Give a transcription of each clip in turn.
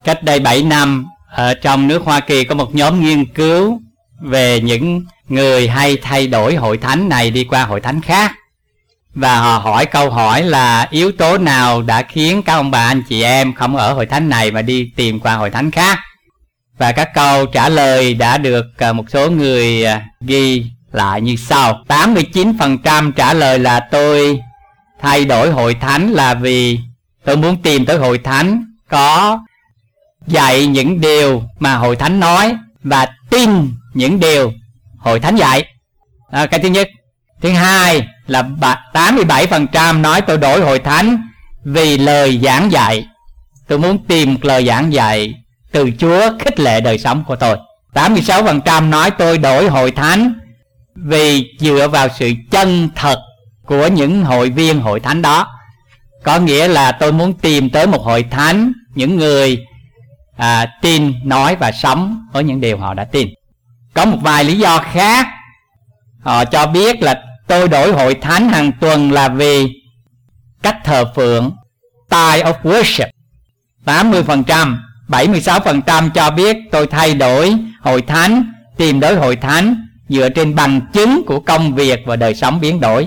Cách đây 7 năm, ở trong nước Hoa Kỳ có một nhóm nghiên cứu về những người hay thay đổi hội thánh này đi qua hội thánh khác. Và họ hỏi câu hỏi là yếu tố nào đã khiến các ông bà anh chị em không ở hội thánh này mà đi tìm qua hội thánh khác. Và các câu trả lời đã được một số người ghi lại như sau. 89% trả lời là tôi thay đổi hội thánh là vì tôi muốn tìm tới hội thánh có dạy những điều mà hội thánh nói và tin những điều hội thánh dạy. Cái thứ nhất. Thứ hai là 87% nói tôi đổi hội thánh vì lời giảng dạy. Tôi muốn tìm một lời giảng dạy từ Chúa khích lệ đời sống của tôi. 86% nói tôi đổi hội thánh vì dựa vào sự chân thật của những hội viên hội thánh đó. Có nghĩa là tôi muốn tìm tới một hội thánh, những người tin, nói và sống với những điều họ đã tin. Có một vài lý do khác. Họ cho biết là tôi đổi hội thánh hàng tuần là vì cách thờ phượng, style of worship. 80%, 76% cho biết tôi thay đổi hội thánh, tìm tới hội thánh dựa trên bằng chứng của công việc và đời sống biến đổi.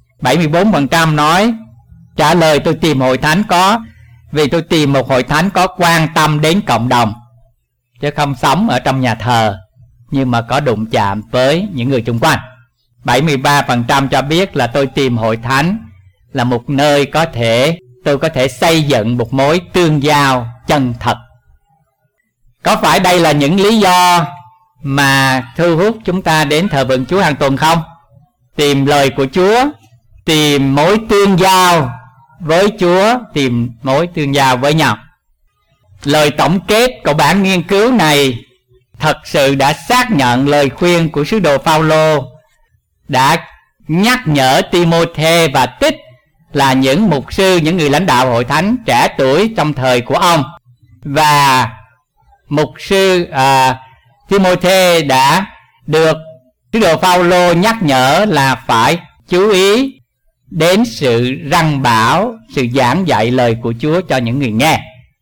74% nói trả lời tôi tìm hội thánh vì tôi tìm một hội thánh có quan tâm đến cộng đồng, chứ không sống ở trong nhà thờ nhưng mà có đụng chạm với những người xung quanh. 73% cho biết là tôi tìm hội thánh là một nơi tôi có thể xây dựng một mối tương giao chân thật. Có phải đây là những lý do mà thu hút chúng ta đến thờ phượng Chúa hàng tuần không? Tìm lời của Chúa, tìm mối tương giao với Chúa, tìm mối tương giao với nhau. Lời tổng kết của bản nghiên cứu này thật sự đã xác nhận lời khuyên của sứ đồ Phaolô đã nhắc nhở Ti-mô-thê và Tích là những mục sư, những người lãnh đạo hội thánh trẻ tuổi trong thời của ông. Và mục sư Ti-mô-thê đã được sứ đồ Phaolô nhắc nhở là phải chú ý đến sự răn bảo, sự giảng dạy lời của Chúa cho những người nghe.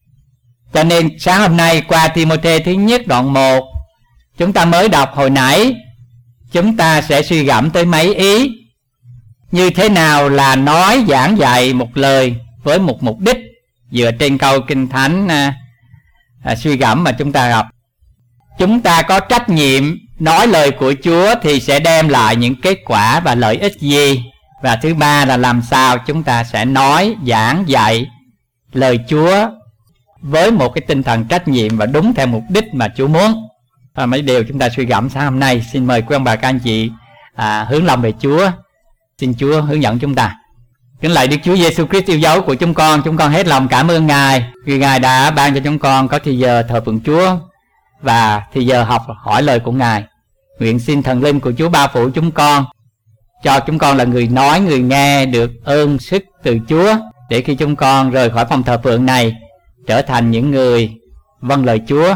Cho nên sáng hôm nay qua Ti-mô-thê thứ nhất đoạn 1, chúng ta mới đọc hồi nãy, chúng ta sẽ suy gẫm tới mấy ý. Như thế nào là nói giảng dạy một lời với một mục đích, dựa trên câu Kinh Thánh suy gẫm mà chúng ta gặp. Chúng ta có trách nhiệm nói lời của Chúa thì sẽ đem lại những kết quả và lợi ích gì. Và thứ ba là làm sao chúng ta sẽ nói giảng dạy lời Chúa với một cái tinh thần trách nhiệm và đúng theo mục đích mà Chúa muốn. Mấy điều chúng ta suy gẫm sáng hôm nay. Xin mời quý ông bà các anh chị hướng lòng về Chúa. Xin Chúa hướng dẫn chúng ta. Kính lạy Đức Chúa Giêsu Christ yêu dấu của chúng con hết lòng cảm ơn Ngài vì Ngài đã ban cho chúng con có thời giờ thờ phượng Chúa và thời giờ học hỏi lời của Ngài. Nguyện xin thần linh của Chúa bao phủ chúng con, cho chúng con là người nói, người nghe được ơn sức từ Chúa, để khi chúng con rời khỏi phòng thờ phượng này trở thành những người vâng lời Chúa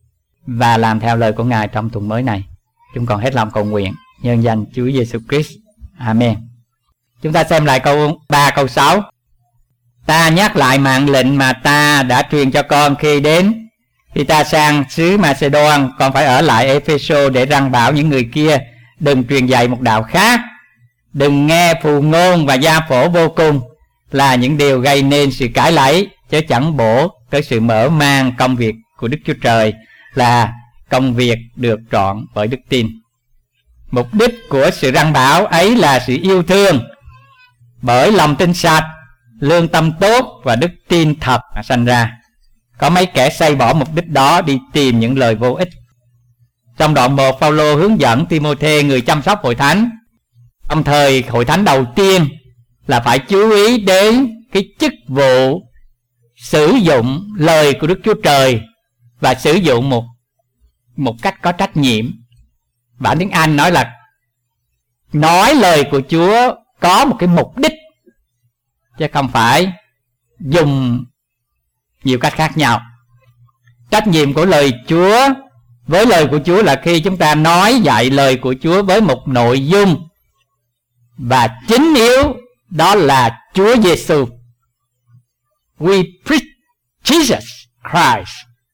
và làm theo lời của Ngài trong tuần mới này. Chúng con hết lòng cầu nguyện nhân danh Chúa Giêsu Christ. Amen. Chúng ta xem lại câu 3 câu 6. Ta nhắc lại mạng lệnh mà ta đã truyền cho con khi ta sang xứ Macedon, con phải ở lại Epheso để răn bảo những người kia đừng truyền dạy một đạo khác, đừng nghe phù ngôn và gia phổ vô cùng là những điều gây nên sự cãi lẫy, chứ chẳng bổ tới sự mở mang công việc của Đức Chúa Trời là công việc được trọn bởi đức tin. Mục đích của sự răn bảo ấy là sự yêu thương bởi lòng tin sạch, lương tâm tốt và đức tin thật mà sanh ra. Có mấy kẻ xây bỏ mục đích đó đi tìm những lời vô ích. Trong đoạn 1, Phaolô hướng dẫn Ti-mô-thê, người chăm sóc hội thánh trong thời hội thánh đầu tiên, là phải chú ý đến cái chức vụ sử dụng lời của Đức Chúa Trời và sử dụng một cách có trách nhiệm. Bản tiếng Anh nói là nói lời của Chúa có một cái mục đích, chứ không phải dùng nhiều cách khác nhau. Trách nhiệm của lời Chúa với lời của Chúa là khi chúng ta nói dạy lời của Chúa với một nội dung và chính yếu, đó là Chúa Giêsu. We preach Jesus Christ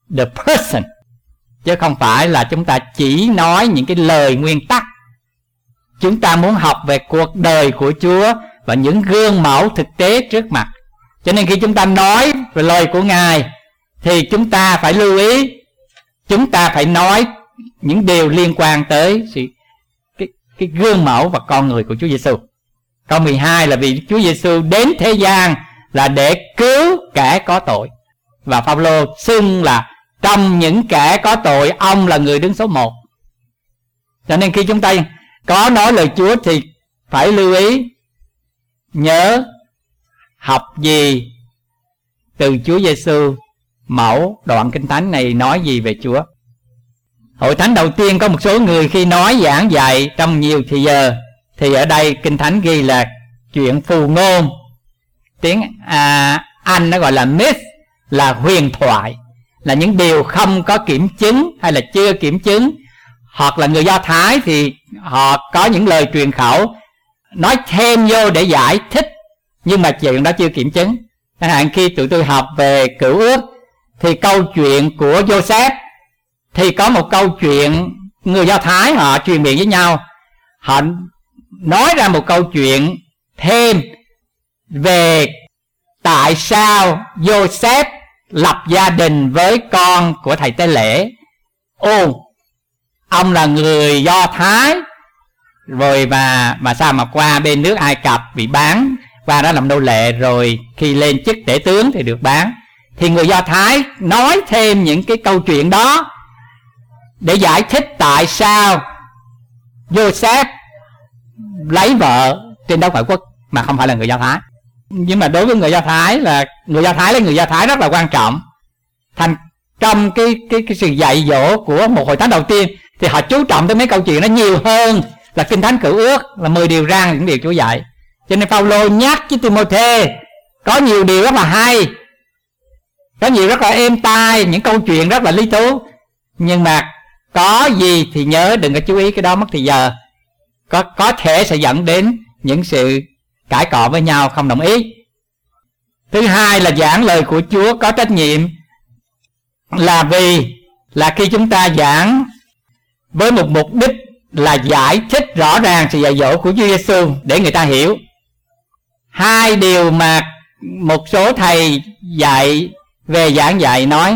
the person, chứ không phải là chúng ta chỉ nói những cái lời nguyên tắc. Chúng ta muốn học về cuộc đời của Chúa và những gương mẫu thực tế trước mặt. Cho nên khi chúng ta nói về lời của Ngài thì chúng ta phải lưu ý, chúng ta phải nói những điều liên quan tới cái gương mẫu và con người của Chúa Giêsu. Câu 12 là vì Chúa Giêsu đến thế gian là để cứu kẻ có tội. Và Phaolô xưng là trong những kẻ có tội, ông là người đứng số 1. Cho nên khi chúng ta có nói lời Chúa thì phải lưu ý, nhớ học gì từ Chúa Giêsu, mẫu đoạn Kinh Thánh này nói gì về Chúa. Hội thánh đầu tiên có một số người khi nói giảng dạy trong nhiều thì giờ, thì ở đây Kinh Thánh ghi là chuyện phù ngôn. Tiếng Anh nó gọi là myth, là huyền thoại, là những điều không có kiểm chứng hay là chưa kiểm chứng. Hoặc là người Do Thái thì họ có những lời truyền khẩu nói thêm vô để giải thích, nhưng mà chuyện đó chưa kiểm chứng. Chẳng hạn khi tụi tôi học về Cựu Ước thì câu chuyện của Joseph, thì có một câu chuyện người Do Thái họ truyền miệng với nhau, họ nói ra một câu chuyện thêm về tại sao Joseph lập gia đình với con của thầy Tế Lễ. Ông là người Do Thái rồi mà sao mà qua bên nước Ai Cập bị bán qua đó làm nô lệ, rồi khi lên chức tể tướng thì được bán. Thì người Do Thái nói thêm những cái câu chuyện đó để giải thích tại sao Joseph lấy vợ trên đất ngoại quốc mà không phải là người Do Thái. Nhưng mà đối với người Do Thái là người Do Thái rất là quan trọng. Thành trong cái sự dạy dỗ của một hội thánh đầu tiên thì họ chú trọng tới mấy câu chuyện nó nhiều hơn là Kinh Thánh Cựu Ước, là 10 điều răn, những điều Chúa dạy. Cho nên Phaolô nhắc với Timôthê có nhiều điều rất là hay, có nhiều rất là êm tai, những câu chuyện rất là lý thú. Nhưng mà có gì thì nhớ đừng có chú ý cái đó, mất thì giờ. Có thể sẽ dẫn đến những sự cãi cọ với nhau, không đồng ý. Thứ hai là giảng lời của Chúa có trách nhiệm, là vì là khi chúng ta giảng với một mục đích là giải thích rõ ràng sự dạy dỗ của Chúa Giêsu để người ta hiểu. Hai điều mà một số thầy dạy về giảng dạy nói,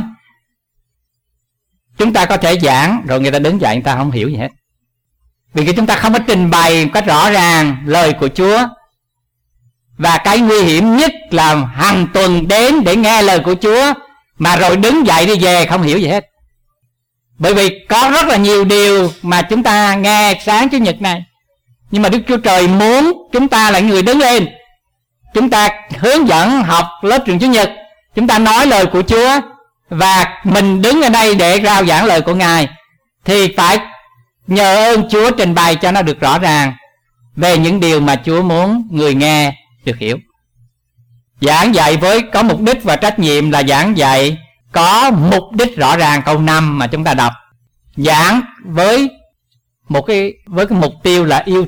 chúng ta có thể giảng rồi người ta đứng dậy người ta không hiểu gì hết, vì khi chúng ta không có trình bày một cách rõ ràng lời của Chúa. Và cái nguy hiểm nhất là hàng tuần đến để nghe lời của Chúa mà rồi đứng dậy đi về không hiểu gì hết. Bởi vì có rất là nhiều điều mà chúng ta nghe sáng Chủ nhật này, nhưng mà Đức Chúa Trời muốn chúng ta là người đứng lên, chúng ta hướng dẫn học lớp trường Chủ nhật, chúng ta nói lời của Chúa, và mình đứng ở đây để rao giảng lời của Ngài, thì phải nhờ ơn Chúa trình bày cho nó được rõ ràng về những điều mà Chúa muốn người nghe được hiểu. Giảng dạy với có mục đích và trách nhiệm là giảng dạy có mục đích rõ ràng. Câu 5 mà chúng ta đọc, giảng với cái mục tiêu là yêu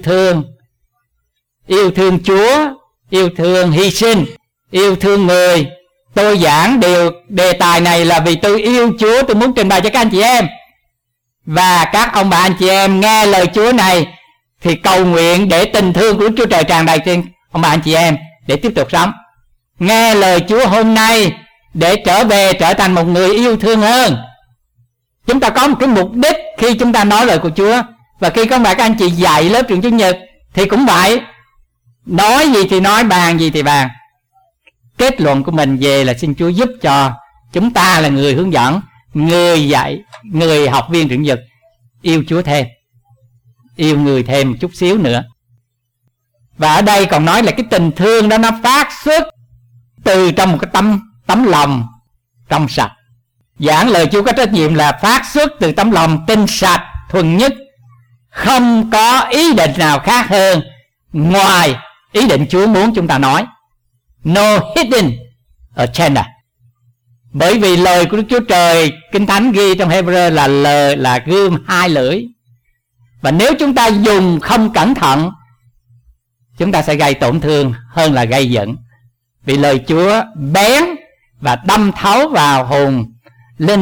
thương Chúa, yêu thương hy sinh, yêu thương người. Tôi giảng đề tài này là vì tôi yêu Chúa, tôi muốn trình bày cho các anh chị em. Và các ông bà anh chị em nghe lời Chúa này thì cầu nguyện để tình thương của Chúa Trời tràn đầy trên ông bà anh chị em để tiếp tục sống. Nghe lời Chúa hôm nay để trở thành một người yêu thương hơn. Chúng ta có một cái mục đích khi chúng ta nói lời của Chúa. Và khi các anh chị dạy lớp trường Chủ nhật thì cũng vậy, nói gì thì nói, bàn gì thì bàn. Kết luận của mình về là xin Chúa giúp cho chúng ta là người hướng dẫn, người dạy, người học viên trường nhật yêu Chúa thêm, yêu người thêm một chút xíu nữa. Và ở đây còn nói là cái tình thương đó nó phát xuất từ trong một cái tấm lòng trong sạch. Giảng lời Chúa có trách nhiệm là phát xuất từ tấm lòng tinh sạch, thuần nhất, không có ý định nào khác hơn ngoài ý định Chúa muốn chúng ta nói. No hidden agenda. Bởi vì lời của Đức Chúa Trời, Kinh Thánh ghi trong Hebrew là lời là gươm hai lưỡi. Và nếu chúng ta dùng không cẩn thận, chúng ta sẽ gây tổn thương hơn là gây giận. Vì lời Chúa bén và đâm thấu vào hồn linh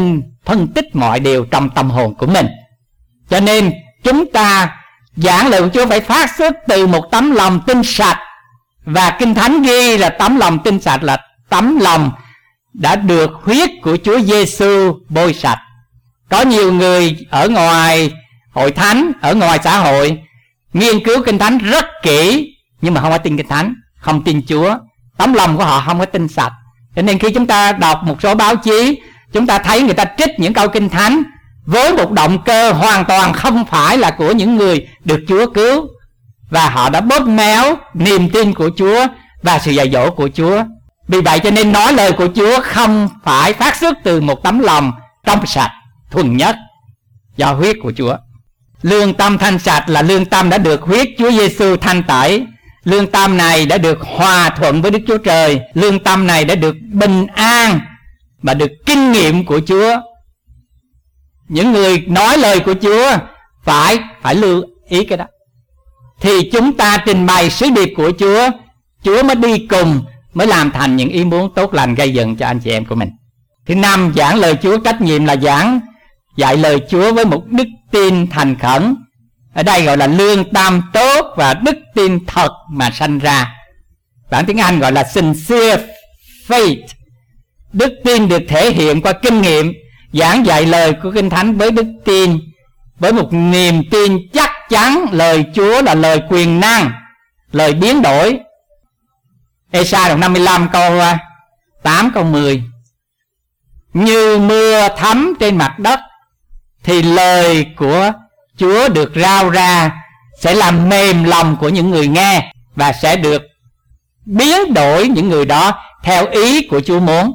phân tích mọi điều trong tâm hồn của mình. Cho nên chúng ta giảng lời của Chúa phải phát xuất từ một tấm lòng tinh sạch. Và Kinh Thánh ghi là tấm lòng tinh sạch là tấm lòng đã được huyết của Chúa Giêsu bôi sạch. Có nhiều người ở ngoài hội thánh, ở ngoài xã hội, nghiên cứu Kinh Thánh rất kỹ, nhưng mà không có tin Kinh Thánh, không tin Chúa. Tấm lòng của họ không có tinh sạch. Cho nên khi chúng ta đọc một số báo chí, chúng ta thấy người ta trích những câu Kinh Thánh với một động cơ hoàn toàn không phải là của những người được Chúa cứu, và họ đã bóp méo niềm tin của Chúa và sự dạy dỗ của Chúa. Vì vậy cho nên nói lời của Chúa không phải phát xuất từ một tấm lòng trong sạch, thuần nhất do huyết của Chúa. Lương tâm thanh sạch là lương tâm đã được huyết Chúa Giêsu thanh tẩy. Lương tâm này đã được hòa thuận với Đức Chúa Trời. Lương tâm này đã được bình an và được kinh nghiệm của Chúa. Những người nói lời của Chúa phải lưu ý cái đó. Thì chúng ta trình bày sứ điệp của Chúa, Chúa mới đi cùng, mới làm thành những ý muốn tốt lành gây dựng cho anh chị em của mình. Thứ năm, giảng lời Chúa trách nhiệm là dạy lời Chúa với một đức tin thành khẩn. Ở đây gọi là lương tâm tốt và đức tin thật mà sanh ra. Bản tiếng Anh gọi là sincere faith. Đức tin được thể hiện qua kinh nghiệm. Giảng dạy lời của Kinh Thánh với đức tin, với một niềm tin chắc chắn lời Chúa là lời quyền năng, lời biến đổi. Ê-sai đoạn 55 câu 8 câu 10. Như mưa thấm trên mặt đất, thì lời của Chúa được rao ra sẽ làm mềm lòng của những người nghe, và sẽ được biến đổi những người đó theo ý của Chúa muốn.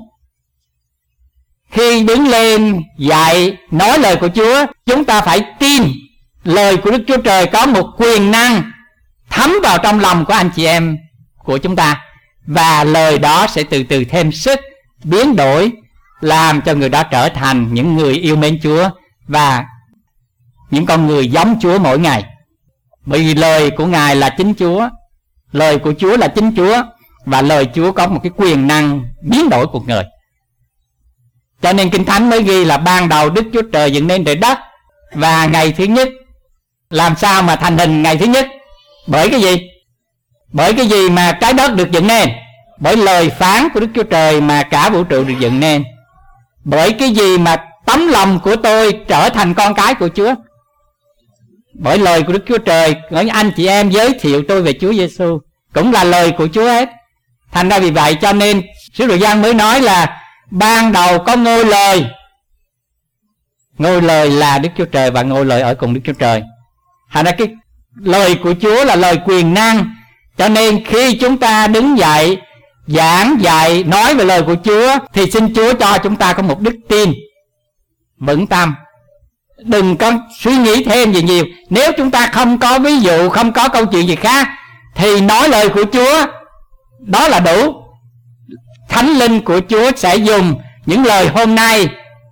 Khi đứng lên dạy nói lời của Chúa, chúng ta phải tin lời của Đức Chúa Trời có một quyền năng thấm vào trong lòng của anh chị em của chúng ta, và lời đó sẽ từ từ thêm sức, biến đổi, làm cho người đó trở thành những người yêu mến Chúa và những con người giống Chúa mỗi ngày. Bởi vì lời của Ngài là chính Chúa, lời của Chúa là chính Chúa, và lời Chúa có một cái quyền năng biến đổi cuộc người. Cho nên Kinh Thánh mới ghi là ban đầu Đức Chúa Trời dựng nên trời đất, và ngày thứ nhất. Làm sao mà thành hình ngày thứ nhất? Bởi cái gì? Bởi cái gì mà trái đất được dựng nên? Bởi lời phán của Đức Chúa Trời mà cả vũ trụ được dựng nên. Bởi cái gì mà tấm lòng của tôi trở thành con cái của Chúa? Bởi lời của Đức Chúa Trời. Bởi anh chị em giới thiệu tôi về Chúa Giêsu cũng là lời của Chúa hết. Thành ra vì vậy cho nên sứ đồ Giăng mới nói là ban đầu có ngôi lời. Ngôi lời là Đức Chúa Trời, và ngôi lời ở cùng Đức Chúa Trời. Thành ra cái lời của Chúa là lời quyền năng. Cho nên khi chúng ta đứng dậy giảng dạy nói về lời của Chúa, thì xin Chúa cho chúng ta có một đức tin vững tâm. Đừng có suy nghĩ thêm gì nhiều. Nếu chúng ta không có ví dụ, không có câu chuyện gì khác, thì nói lời của Chúa đó là đủ. Thánh linh của Chúa sẽ dùng những lời hôm nay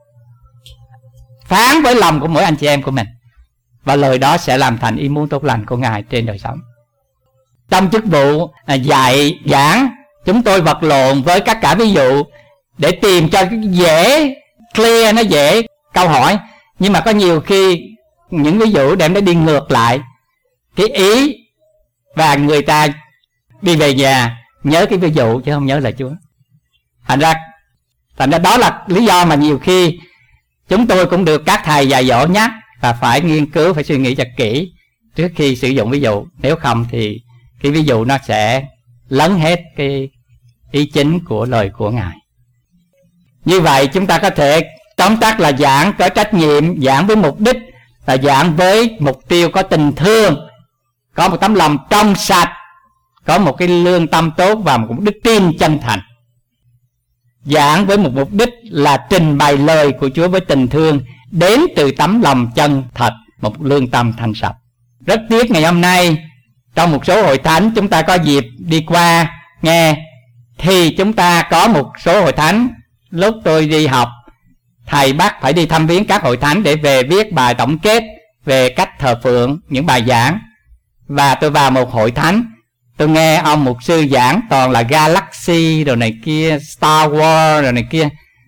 phán với lòng của mỗi anh chị em của mình, và lời đó sẽ làm thành ý muốn tốt lành của Ngài trên đời sống. Trong chức vụ dạy giảng, chúng tôi vật lộn với các cả ví dụ để tìm cho dễ clear, nó dễ câu hỏi. Nhưng mà có nhiều khi những ví dụ đem nó đi ngược lại cái ý, và người ta đi về nhà nhớ cái ví dụ chứ không nhớ lời Chúa. Thành ra đó là lý do mà nhiều khi chúng tôi cũng được các thầy dạy dỗ nhắc và phải nghiên cứu, phải suy nghĩ thật kỹ trước khi sử dụng ví dụ. Nếu không thì cái ví dụ nó sẽ lấn hết cái ý chính của lời của Ngài. Như vậy chúng ta có thể tóm tắt là giảng có trách nhiệm, giảng với mục đích, và giảng với mục tiêu có tình thương, có một tấm lòng trong sạch, có một cái lương tâm tốt và một đức tin chân thành. Giảng với một mục đích là trình bày lời của Chúa với tình thương đến từ tấm lòng chân thật, một lương tâm thanh sạch. Rất tiếc ngày hôm nay trong một số hội thánh chúng ta có dịp đi qua nghe, thì chúng ta có một số hội thánh, lúc tôi đi học, thầy bắt phải đi thăm viếng các hội thánh để về viết bài tổng kết về cách thờ phượng, những bài giảng. Và tôi vào một hội thánh, tôi nghe ông mục sư giảng toàn là Galaxy rồi này kia, Star Wars rồi này kia.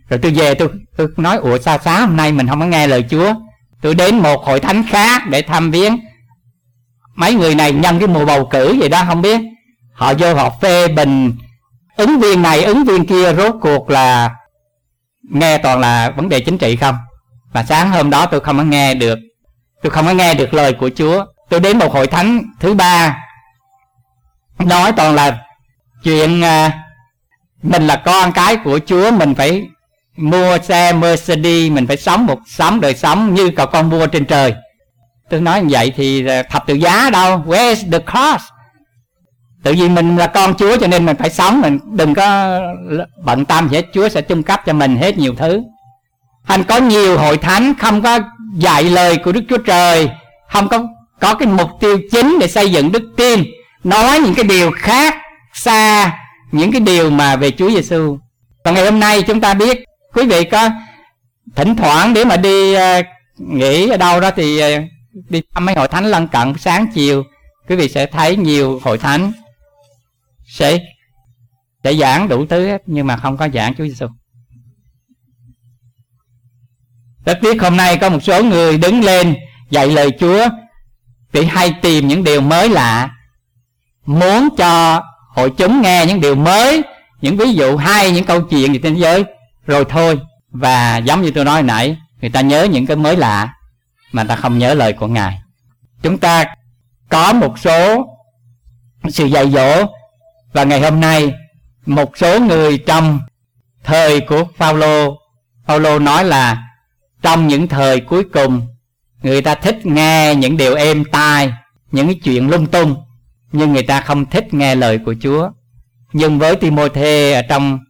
Rồi tôi về tôi nói ủa sao sáng hôm nay mình không có nghe lời Chúa. Tôi đến một hội thánh khác để thăm viếng. Mấy người này nhân cái mùa bầu cử gì đó không biết, họ vô họ phê bình ứng viên này ứng viên kia, rốt cuộc là nghe toàn là vấn đề chính trị không. Và sáng hôm đó tôi không có nghe được lời của Chúa. Tôi đến một hội thánh thứ ba, nói toàn là chuyện mình là con cái của Chúa, mình phải mua xe Mercedes, mình phải sống đời sống như cậu con vua trên trời. Tôi nói như vậy thì thập tự giá đâu, where's the cross? Tự vì mình là con Chúa cho nên mình phải sống, mình đừng có bận tâm gì hết, Chúa sẽ trung cấp cho mình hết nhiều thứ. Thành có nhiều hội thánh không có dạy lời của Đức Chúa Trời, không có cái mục tiêu chính để xây dựng đức tin, nói những cái điều khác xa những cái điều mà về Chúa Giêsu. Còn ngày hôm nay chúng ta biết, quý vị có thỉnh thoảng để mà đi nghỉ ở đâu đó thì đi thăm mấy hội thánh lân cận sáng chiều, quý vị sẽ thấy nhiều hội thánh sẽ giảng đủ thứ hết, nhưng mà không có giảng Chúa Giêsu. Rất tiếc hôm nay có một số người đứng lên dạy lời Chúa thì hay tìm những điều mới lạ, muốn cho hội chúng nghe những điều mới, những ví dụ hay, những câu chuyện gì trên thế giới rồi thôi. Và giống như tôi nói hồi nãy, người ta nhớ những cái mới lạ mà người ta không nhớ lời của Ngài. Chúng ta có một số sự dạy dỗ, và ngày hôm nay một số người trong thời của Phaolô nói là trong những thời cuối cùng người ta thích nghe những điều êm tai, những cái chuyện lung tung, nhưng người ta không thích nghe lời của Chúa. Nhưng với Timôthê, ở trong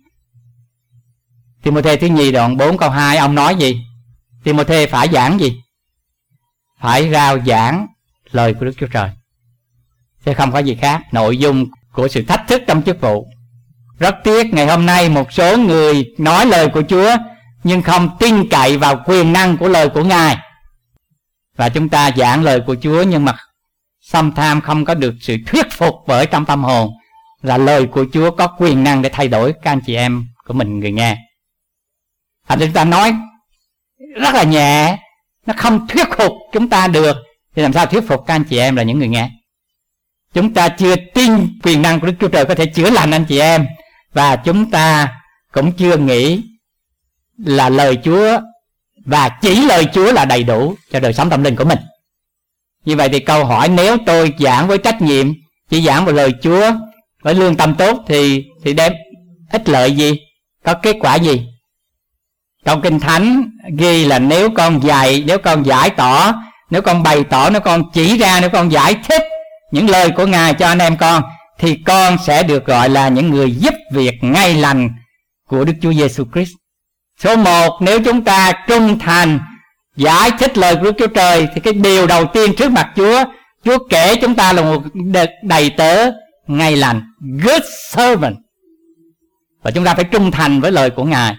Timôthê thứ nhì đoạn 4 câu 2, ông nói gì? Timôthê phải giảng gì? Phải rao giảng lời của Đức Chúa Trời, chứ không có gì khác. Nội dung của sự thách thức trong chức vụ. Rất tiếc ngày hôm nay một số người nói lời của Chúa nhưng không tin cậy vào quyền năng của lời của Ngài. Và chúng ta giảng lời của Chúa nhưng mà sometimes không có được sự thuyết phục bởi trong tâm hồn là lời của Chúa có quyền năng để thay đổi các anh chị em của mình người nghe. Thành chúng ta nói rất là nhẹ, nó không thuyết phục chúng ta được, thì làm sao thuyết phục các anh chị em là những người nghe? Chúng ta chưa tin quyền năng của Đức Chúa Trời có thể chữa lành anh chị em, và chúng ta cũng chưa nghĩ là lời Chúa và chỉ lời Chúa là đầy đủ cho đời sống tâm linh của mình. Như vậy thì câu hỏi, nếu tôi giảng với trách nhiệm, chỉ giảng vào lời Chúa với lương tâm tốt thì đem ích lợi gì? Có kết quả gì? Trong Kinh Thánh ghi là nếu con dạy, nếu con giải tỏ, nếu con bày tỏ, nếu con chỉ ra, nếu con giải thích những lời của Ngài cho anh em con, thì con sẽ được gọi là những người giúp việc ngay lành của Đức Chúa Giêsu Christ. Số 1, nếu chúng ta trung thành giải thích lời của Đức Chúa Trời thì cái điều đầu tiên trước mặt Chúa, Chúa kể chúng ta là một đầy tớ ngay lành, good servant. Và chúng ta phải trung thành với lời của Ngài,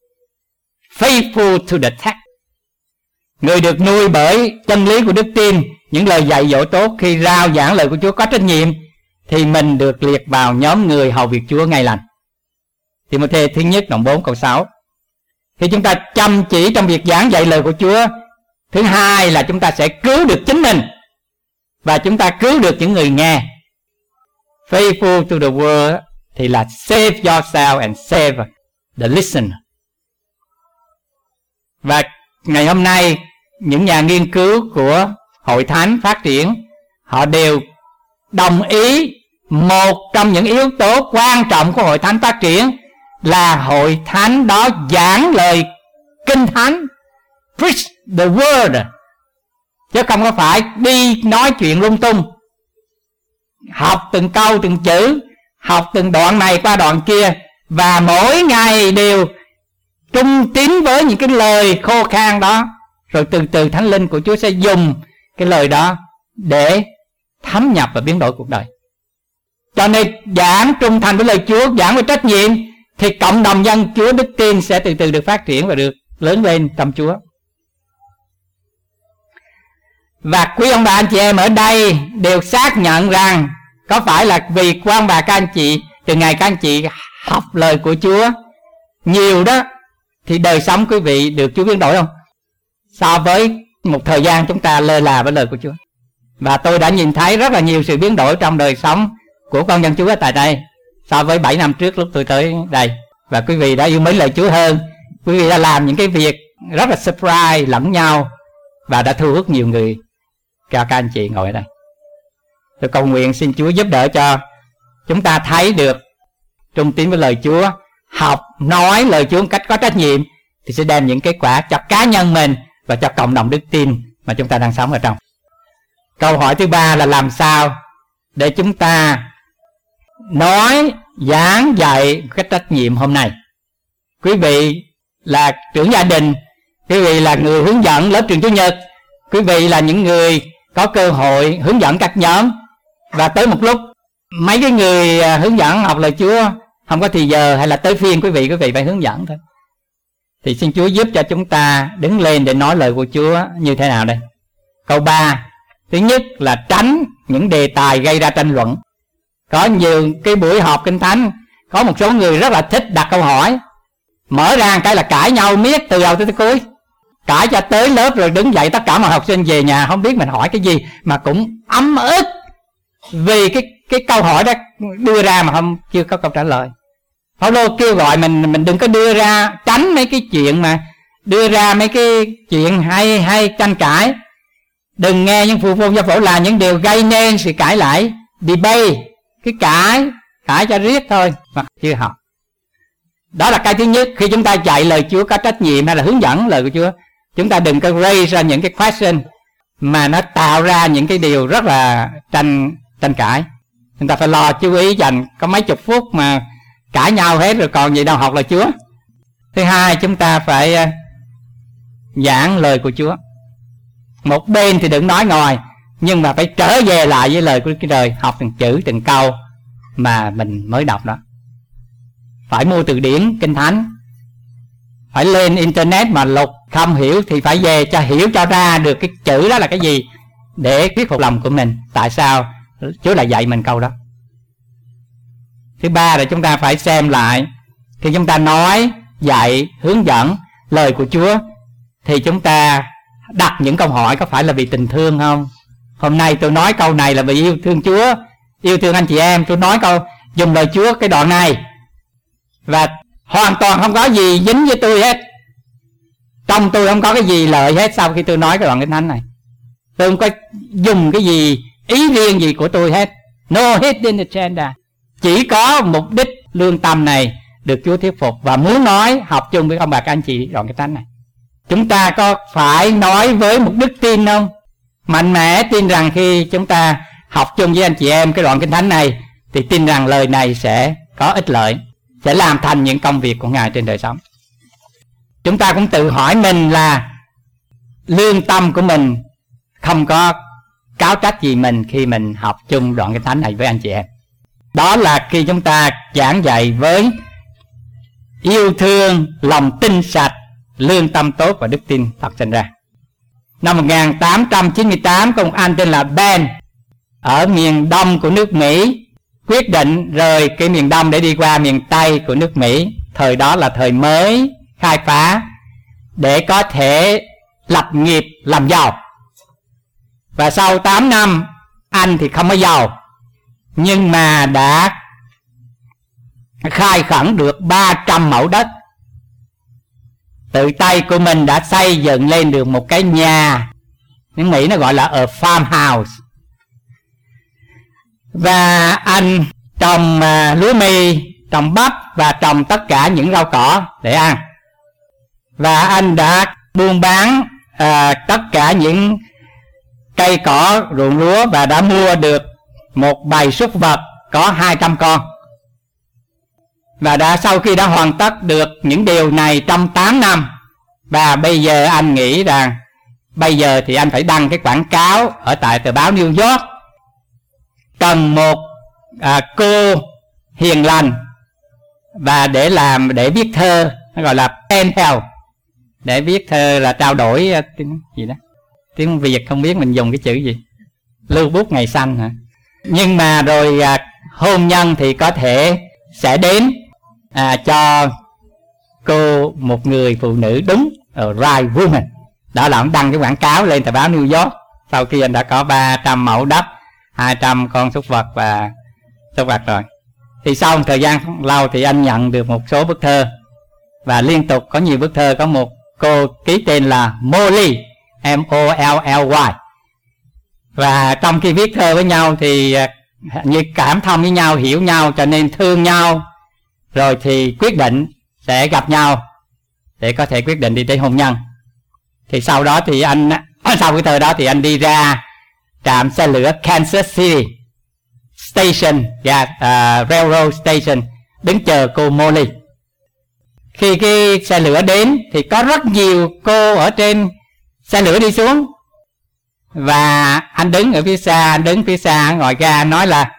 faithful to the text. Người được nuôi bởi chân lý của đức tin, những lời dạy dỗ tốt, khi rao giảng lời của Chúa có trách nhiệm, thì mình được liệt vào nhóm người hầu việc Chúa ngay lành. Timôthê thứ nhất đoạn 4 câu 6. Khi chúng ta chăm chỉ trong việc giảng dạy lời của Chúa, thứ hai là chúng ta sẽ cứu được chính mình và chúng ta cứu được những người nghe. Faithful to the word thì là save yourself and save the listener. Và ngày hôm nay những nhà nghiên cứu của hội thánh phát triển, họ đều đồng ý một trong những yếu tố quan trọng của hội thánh phát triển là hội thánh đó giảng lời Kinh Thánh, preach the word, chứ không có phải đi nói chuyện lung tung, học từng câu từng chữ, học từng đoạn này qua đoạn kia, và mỗi ngày đều trung tín với những cái lời khô khan đó. Rồi từ từ Thánh Linh của Chúa sẽ dùng cái lời đó để thấm nhập và biến đổi cuộc đời. Cho nên giảng trung thành với lời Chúa, giảng với trách nhiệm, thì cộng đồng dân Chúa đức tin sẽ từ từ được phát triển và được lớn lên trong Chúa. Và quý ông bà anh chị em ở đây đều xác nhận rằng có phải là vì quý ông bà các anh chị, từ ngày các anh chị học lời của Chúa nhiều đó, thì đời sống quý vị được Chúa biến đổi không? So với một thời gian chúng ta lơ là với lời của Chúa. Và tôi đã nhìn thấy rất là nhiều sự biến đổi trong đời sống của con dân Chúa tại đây so với 7 năm trước lúc tôi tới đây. Và quý vị đã yêu mến lời Chúa hơn. Quý vị đã làm những cái việc rất là surprise lẫn nhau và đã thu hút nhiều người cho các anh chị ngồi ở đây. Tôi cầu nguyện xin Chúa giúp đỡ cho chúng ta thấy được trung tín với lời Chúa, học nói lời Chúa một cách có trách nhiệm, thì sẽ đem những kết quả cho cá nhân mình và cho cộng đồng đức tin mà chúng ta đang sống ở trong. Câu hỏi thứ ba là làm sao để chúng ta nói, giảng dạy một cách trách nhiệm hôm nay. Quý vị là trưởng gia đình, quý vị là người hướng dẫn lớp trường Chủ nhật, quý vị là những người có cơ hội hướng dẫn các nhóm, và tới một lúc mấy cái người hướng dẫn học lời Chúa không có thì giờ, hay là tới phiên quý vị phải hướng dẫn thôi. Thì xin Chúa giúp cho chúng ta đứng lên để nói lời của Chúa như thế nào đây. Câu 3, thứ nhất là tránh những đề tài gây ra tranh luận. Có nhiều cái buổi họp Kinh Thánh, có một số người rất là thích đặt câu hỏi, mở ra cái là cãi nhau miết từ đầu tới cuối, cãi cho tới lớp rồi đứng dậy tất cả mọi học sinh về nhà không biết mình hỏi cái gì, mà cũng ấm ức vì cái câu hỏi đó đưa ra mà chưa có câu trả lời. Phaolô kêu gọi mình đừng có đưa ra, tránh mấy cái chuyện mà đưa ra mấy cái chuyện hay tranh cãi. Đừng nghe những phù phôn gia phổ là những điều gây nên sự cãi lại, debate, cái cãi cho riết thôi mà chưa học. Đó là cái thứ nhất. Khi chúng ta dạy lời Chúa có trách nhiệm hay là hướng dẫn lời của Chúa, chúng ta đừng có raise ra những cái question mà nó tạo ra những cái điều rất là tranh cãi. Chúng ta phải lo chú ý dành có mấy chục phút mà cãi nhau hết rồi còn gì đâu học lời Chúa. Thứ hai, chúng ta phải giảng lời của Chúa. Một bên thì đừng nói ngoài, nhưng mà phải trở về lại với lời của cái đời, học từng chữ từng câu mà mình mới đọc đó. Phải mua từ điển Kinh Thánh, phải lên internet mà lục không hiểu thì phải về cho hiểu cho ra được cái chữ đó là cái gì, để thuyết phục lòng của mình tại sao Chúa lại dạy mình câu đó. Thứ ba là chúng ta phải xem lại khi chúng ta nói, dạy, hướng dẫn lời của Chúa thì chúng ta đặt những câu hỏi có phải là vì tình thương không? Hôm nay tôi nói câu này là vì yêu thương Chúa, yêu thương anh chị em. Tôi nói câu dùng lời Chúa cái đoạn này và hoàn toàn không có gì dính với tôi hết, trong tôi không có cái gì lợi hết sau khi tôi nói cái đoạn Kinh Thánh này. Tôi không có dùng cái gì ý riêng gì của tôi hết, no hidden agenda. Chỉ có mục đích lương tâm này được Chúa thuyết phục và muốn nói học chung với ông bà các anh chị đoạn Kinh Thánh này. Chúng ta có phải nói với một đức tin không? Mạnh mẽ tin rằng khi chúng ta học chung với anh chị em cái đoạn Kinh Thánh này thì tin rằng lời này sẽ có ích lợi, sẽ làm thành những công việc của Ngài trên đời sống. Chúng ta cũng tự hỏi mình là lương tâm của mình không có cáo trách gì mình khi mình học chung đoạn Kinh Thánh này với anh chị em. Đó là khi chúng ta giảng dạy với yêu thương, lòng tin sạch, lương tâm tốt và đức tin thật sinh ra. Năm 1898 có một anh tên là Ben ở miền đông của nước Mỹ quyết định rời cái miền đông để đi qua miền tây của nước Mỹ. Thời đó là thời mới khai phá, để có thể lập nghiệp làm giàu. Và sau 8 năm anh thì không có giàu, nhưng mà đã khai khẩn được 300 mẫu đất. Tự tay của mình đã xây dựng lên được một cái nhà, tiếng Mỹ nó gọi là a farmhouse. Và anh trồng lúa mì, trồng bắp và trồng tất cả những rau cỏ để ăn. Và anh đã buôn bán tất cả những cây cỏ, ruộng lúa và đã mua được một bầy súc vật có 200 con. Và sau khi đã hoàn tất được những điều này trong 8 năm, và bây giờ anh nghĩ rằng bây giờ thì anh phải đăng cái quảng cáo ở tại tờ báo New York, cần một cô hiền lành và để viết thơ, nó gọi là pen pal, để viết thơ là trao đổi gì đó, tiếng Việt không biết mình dùng cái chữ gì, lưu bút ngày xanh hả. Nhưng mà rồi hôn nhân thì có thể sẽ đến cho cô một người phụ nữ đúng, right woman. Đó là ông đăng cái quảng cáo lên tờ báo New York. Sau khi anh đã có 300 mẫu đất, 200 con súc vật và súc vật rồi, thì sau một thời gian lâu thì anh nhận được một số bức thơ, và liên tục có nhiều bức thơ. Có một cô ký tên là Molly, M-O-L-L-Y, và trong khi viết thơ với nhau thì như cảm thông với nhau, hiểu nhau, cho nên thương nhau, rồi thì quyết định sẽ gặp nhau để có thể quyết định đi tới hôn nhân. Thì sau đó thì anh, sau cái thơ đó thì anh đi ra trạm xe lửa Kansas City Station, Railroad Station, đứng chờ cô Molly. Khi cái xe lửa đến thì có rất nhiều cô ở trên xe lửa đi xuống, và anh đứng ở phía xa, anh đứng phía xa ngồi ra nói là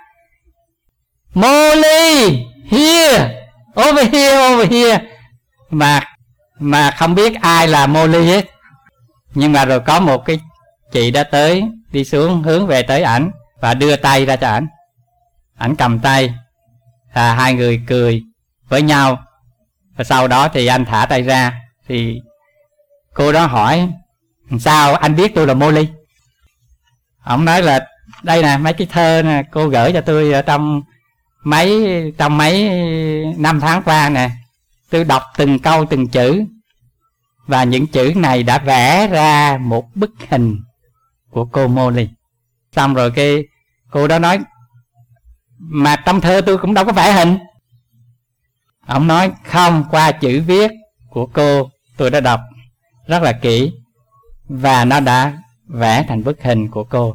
Molly, here, over here, over here, mà không biết ai là Molly hết. Nhưng mà rồi có một cái chị đã tới, đi xuống hướng về tới ảnh và đưa tay ra cho ảnh. Ảnh cầm tay, hai người cười với nhau. Và sau đó thì anh thả tay ra, thì cô đó hỏi sao anh biết tôi là Molly. Ông nói là đây nè, mấy cái thơ nè, cô gửi cho tôi ở trong mấy năm tháng qua nè, tôi đọc từng câu từng chữ, và những chữ này đã vẽ ra một bức hình của cô Molly. Xong rồi cái cô đó nói mà trong thơ tôi cũng đâu có vẽ hình. Ông nói không, qua chữ viết của cô tôi đã đọc rất là kỹ, và nó đã vẽ thành bức hình của cô.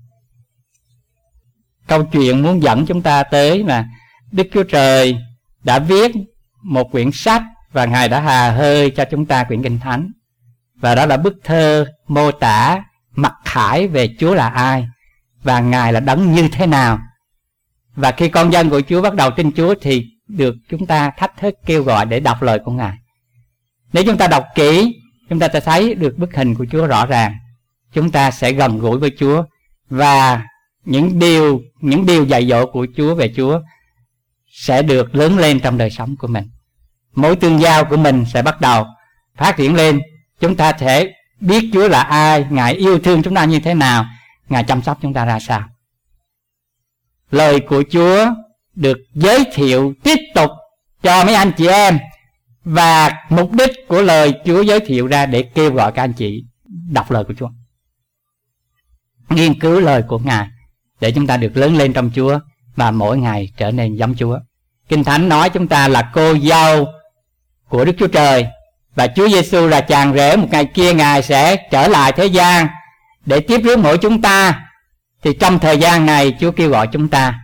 Câu chuyện muốn dẫn chúng ta tới là Đức Chúa Trời đã viết một quyển sách, và Ngài đã hà hơi cho chúng ta quyển Kinh Thánh. Và đó là bức thơ mô tả mặc khải về Chúa là ai, và Ngài là đấng như thế nào. Và khi con dân của Chúa bắt đầu tin Chúa thì được chúng ta thách thức kêu gọi để đọc lời của Ngài. Nếu chúng ta đọc kỹ, chúng ta sẽ thấy được bức hình của Chúa rõ ràng. Chúng ta sẽ gần gũi với Chúa, và những điều dạy dỗ của Chúa về Chúa sẽ được lớn lên trong đời sống của mình. Mối tương giao của mình sẽ bắt đầu phát triển lên. Chúng ta sẽ biết Chúa là ai, Ngài yêu thương chúng ta như thế nào, Ngài chăm sóc chúng ta ra sao. Lời của Chúa được giới thiệu tiếp tục cho mấy anh chị em, và mục đích của lời Chúa giới thiệu ra để kêu gọi các anh chị đọc lời của Chúa, nghiên cứu lời của Ngài, để chúng ta được lớn lên trong Chúa và mỗi ngày trở nên giống Chúa. Kinh Thánh nói chúng ta là cô dâu của Đức Chúa Trời, và Chúa Giêsu là chàng rể. Một ngày kia Ngài sẽ trở lại thế gian để tiếp rước mỗi chúng ta. Thì trong thời gian này Chúa kêu gọi chúng ta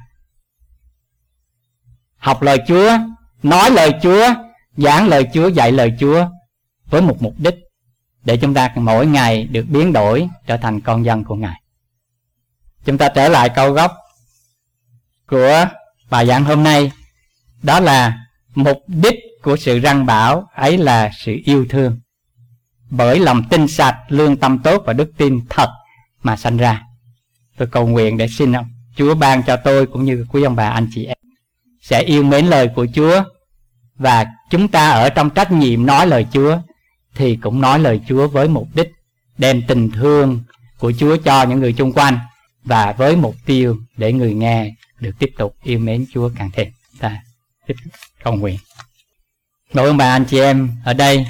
học lời Chúa, nói lời Chúa, giảng lời Chúa, dạy lời Chúa, với một mục đích để chúng ta mỗi ngày được biến đổi trở thành con dân của Ngài. Chúng ta trở lại câu gốc của bài giảng hôm nay, đó là mục đích của sự răn bảo ấy là sự yêu thương, bởi lòng tin sạch, lương tâm tốt và đức tin thật mà sanh ra. Tôi cầu nguyện để xin Chúa ban cho tôi cũng như quý ông bà anh chị em sẽ yêu mến lời của Chúa, và chúng ta ở trong trách nhiệm nói lời Chúa thì cũng nói lời Chúa với mục đích đem tình thương của Chúa cho những người chung quanh, và với mục tiêu để người nghe được tiếp tục yêu mến Chúa càng thêm. Ta tiếp tục cầu nguyện. Mỗi ông bà anh chị em ở đây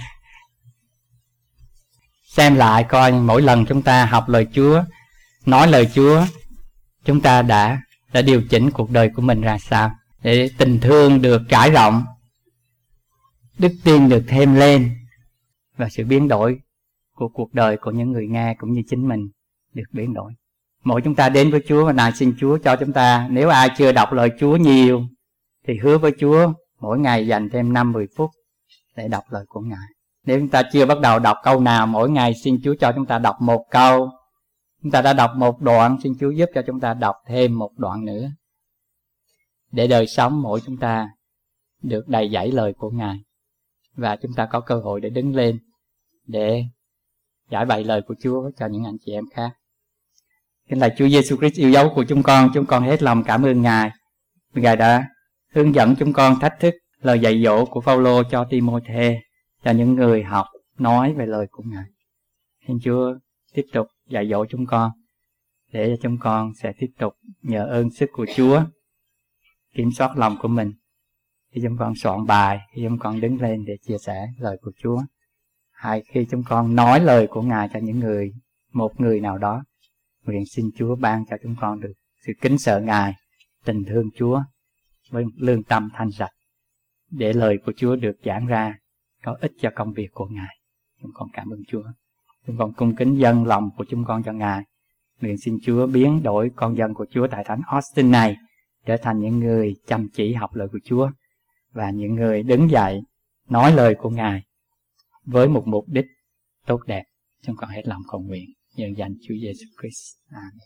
xem lại coi mỗi lần chúng ta học lời Chúa, nói lời Chúa, chúng ta đã điều chỉnh cuộc đời của mình ra sao, để tình thương được trải rộng, đức tin được thêm lên, và sự biến đổi của cuộc đời của những người nghe cũng như chính mình được biến đổi. Mỗi chúng ta đến với Chúa và nài xin Chúa cho chúng ta, nếu ai chưa đọc lời Chúa nhiều thì hứa với Chúa mỗi ngày dành thêm 5-10 phút để đọc lời của Ngài. Nếu chúng ta chưa bắt đầu đọc câu nào, mỗi ngày xin Chúa cho chúng ta đọc một câu. Chúng ta đã đọc một đoạn, xin Chúa giúp cho chúng ta đọc thêm một đoạn nữa, để đời sống mỗi chúng ta được đầy dẫy lời của Ngài, và chúng ta có cơ hội để đứng lên để giải bày lời của Chúa cho những anh chị em khác. Kính lạy Chúa Giêsu Christ yêu dấu của chúng con hết lòng cảm ơn Ngài. Ngài đã hướng dẫn chúng con thách thức lời dạy dỗ của Phaolô cho Ti-mô-thê, cho những người học nói về lời của Ngài. Xin Chúa tiếp tục dạy dỗ chúng con, để cho chúng con sẽ tiếp tục nhờ ơn sức của Chúa kiểm soát lòng của mình khi chúng con soạn bài, khi chúng con đứng lên để chia sẻ lời của Chúa, hay khi chúng con nói lời của Ngài cho những người, một người nào đó. Nguyện xin Chúa ban cho chúng con được sự kính sợ Ngài, tình thương Chúa với lương tâm thanh sạch, để lời của Chúa được giảng ra có ích cho công việc của Ngài. Chúng con cảm ơn Chúa. Chúng con cung kính dâng lòng của chúng con cho Ngài. Nguyện xin Chúa biến đổi con dân của Chúa tại thánh Austin này trở thành những người chăm chỉ học lời của Chúa, và những người đứng dậy nói lời của Ngài với một mục đích tốt đẹp. Chúng con hết lòng cầu nguyện nhân danh Chúa Giêsu Christ. Amen.